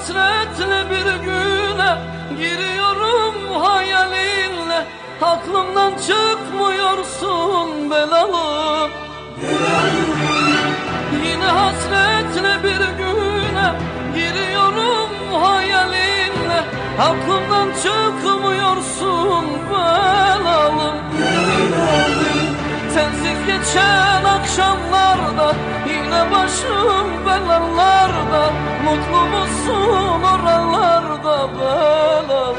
hasretle bir güne giriyorum hayalinle. Aklımdan çıkmıyorsun belalı. Yine hasretle bir güne giriyorum hayalinle. Aklımdan çıkmıyorsun belalım. Sensiz geçen akşamlarda yine başım belalarda. Mutlu musun oralarda belalım?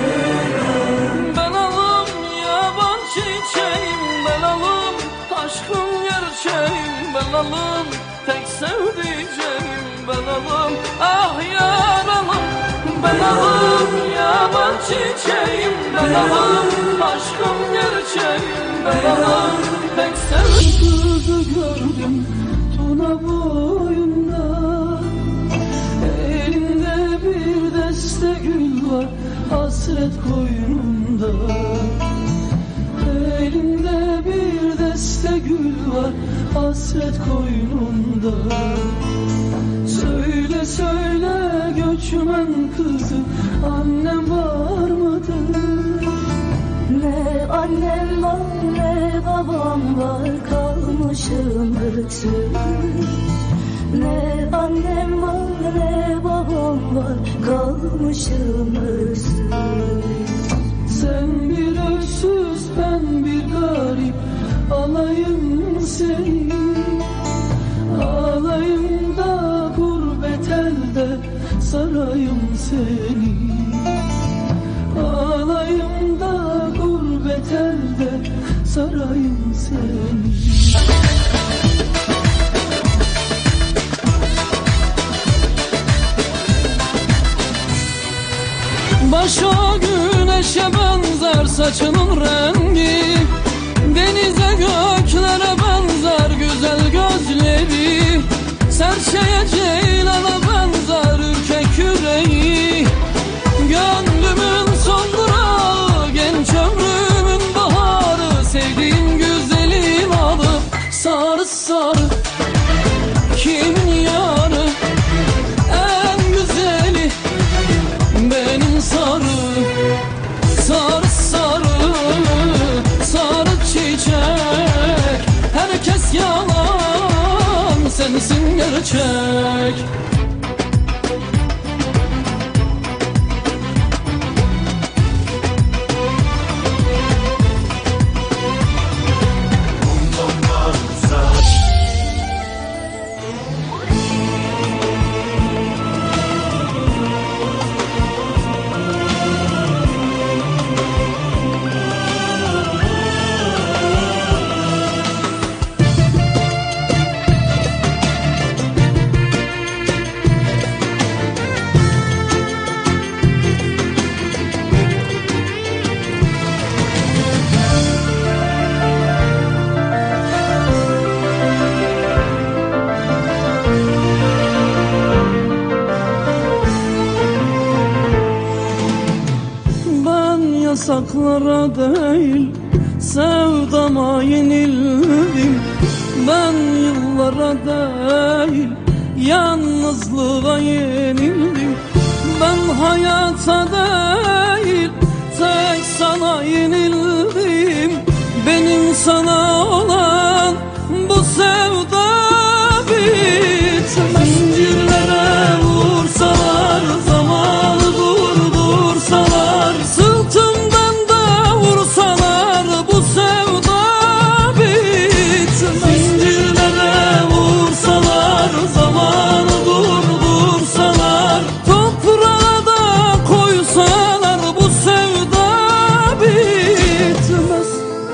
Belalım yaban çiçeğim belalım, aşkım gerçeğim belalım, tek sevdiceğim belalım. Ah yaralım belalım, yaban çiçeğim belalım, aşkım gerçeğim belalım, tek sevdiceğim. Kızı gördüm tuna boyunda, elinde bir deste gül var hasret koynunda. Elinde bir deste gül var hasret koynunda. Söyle söyle göçmen kızı, annem var mıdır? Ne annem var ne babam var, kalmışım öksüz. Ne annem var ne babam var, kalmışım öksüz. Sen bir öksüz ben bir garip, alayım seni. Alayım da gurbet elde sarayım seni. Alayım da gurbet elde sarayım seni. Başa güneşe benzer saçının rengi, denize göklere benzer güzel gözleri, serçeye ceylana benzer ürkek yüreği. Gönlümün son durağı, genç ömrümün baharı, sevdiğim güzelin adı sarı sarı. Kimin yarı en güzeli benim sarı, sarı sarı, sarı çiçek. Herkes yalan, sensin gerçek. Yasaklara değil sevdama yenildim. Ben yıllara değil yalnızlığa yenildim. Ben hayata değil tek sana yenildim. Benim sana olan bu sevda bitmez. Zincirlere vursalar, zamanı durdursalar, sırtımdan da vursalar, bu sevda bitmez. Zincirlere vursalar, zamanı durdursalar, toprağa da koysalar, bu sevda bitmez.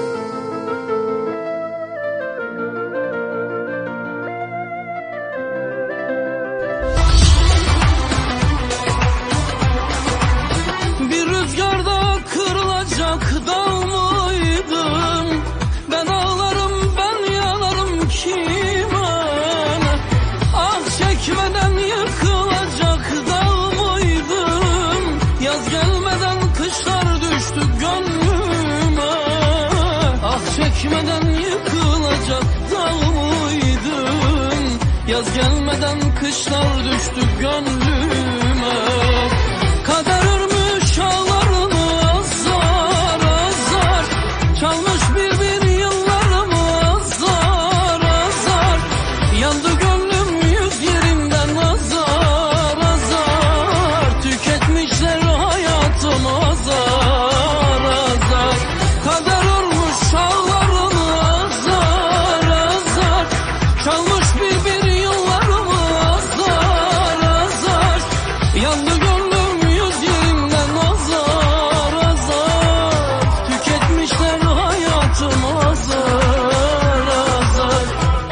Bir rüzgarda kırılacak dal mıydım? Ben ağlarım, ben yanarım kime? Ah çekmeden yıkılacak dal mıydım? Yaz gelmeden kışlar düştü gönlüme. Ah çekmeden yıkılacak dal mıydım? Yaz gelmeden kışlar düştü gönlüme. Yandı gönlüm yüz yerinden azar azar, tüketmişler hayatım azar azar.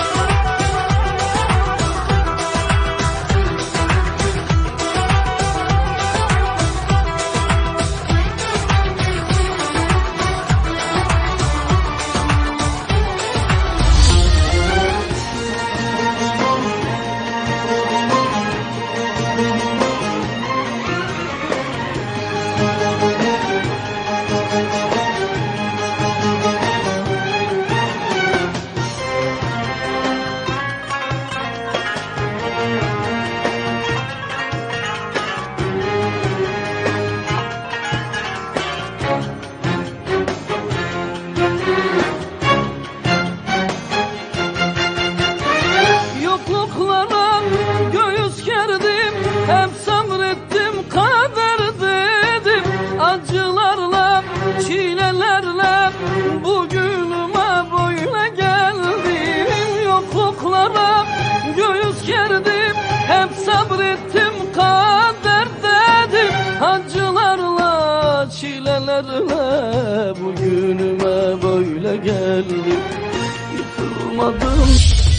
Yokluklara göğüs gerdim, hep sabrettim, kader dedim. Acılarla, çilelerle bugünüme böyle geldim. Yokluklara göğüs gerdim, hep sabrettim, kader dedim. Acılarla, çilelerle bugünüme böyle geldim. Yıkılmadım.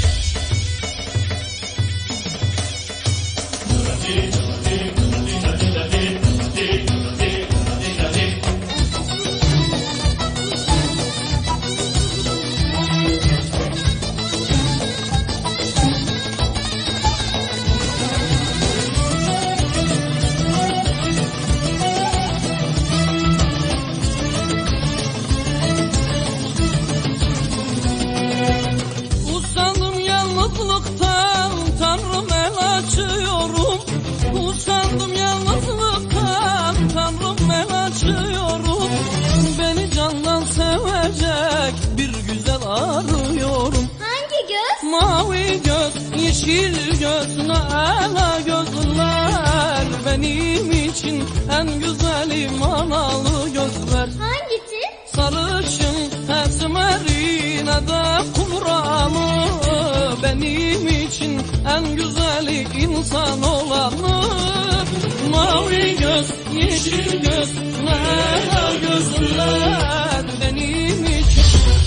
Usandım yalnızlıktan, Tanrım el açıyorum. Usandım yalnızlıktan, Tanrım el açıyorum. Beni candan sevecek bir güzel arıyorum. Hangi göz? Mavi göz, yeşil göz, ela gözler. Benim için en güzeli manalı gözler. Hangisi? Sarışın, esmerine de kumralı. Benim için en güzeli insan olanı. Mavi göz, yeşil göz, ela gözler. Benim için.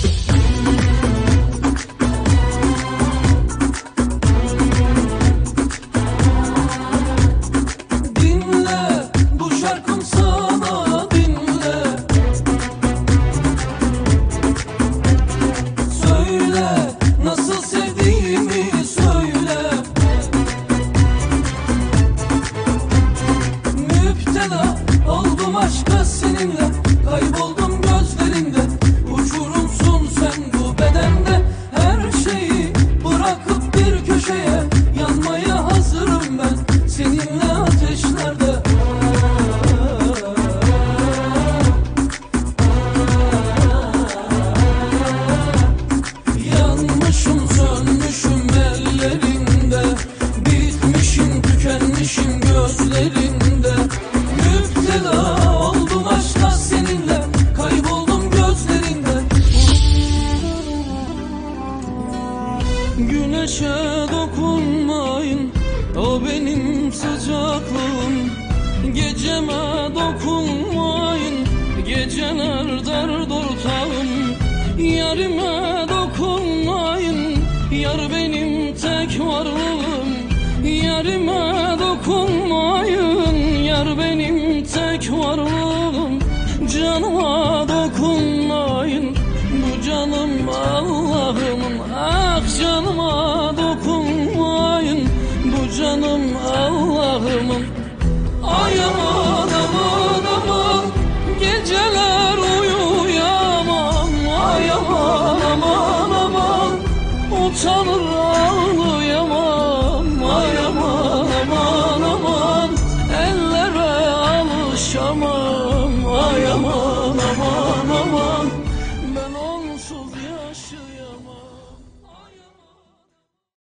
Dinle, bu şarkım sana dinle. Söyle, nasıl sevdiğimi söyle. Müptela oldum aşka seninle, kayboldum gözlerinde. Uçurumsun sen bu bedende, her şeyi bırakıp bir köşeye. Yanmaya hazırım ben seninle ateşlerde. Yanmışım sönmüşüm ellerinde, bitmişim tükenmişim gözlerinde. Müptela oldum aşka seninle, kayboldum gözlerinde. Güneşe dokunmayın, o benim sıcaklığım. Geceme dokunmayın, geceler dert ortağım. Yarime